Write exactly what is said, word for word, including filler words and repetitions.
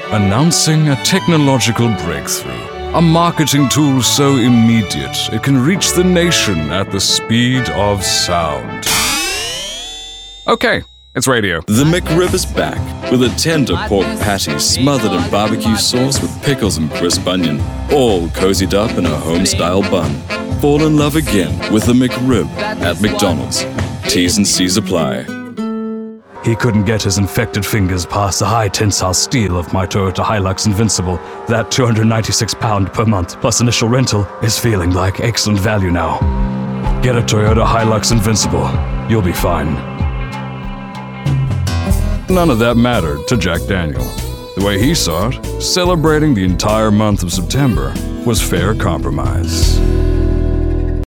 Announcing a technological breakthrough. A marketing tool so immediate it can reach the nation at the speed of sound. Okay, it's radio. The McRib is back with a tender pork patty smothered in barbecue sauce with pickles and crisp onion, all cozied up in a home-style bun. Fall in love again with the McRib at McDonald's. T's and C's apply. He couldn't get his infected fingers past the high tensile steel of my Toyota Hilux Invincible. That two hundred ninety-six pounds per month plus initial rental is feeling like excellent value now. Get a Toyota Hilux Invincible. You'll be fine. None of that mattered to Jack Daniel. The way he saw it, celebrating the entire month of September was fair compromise.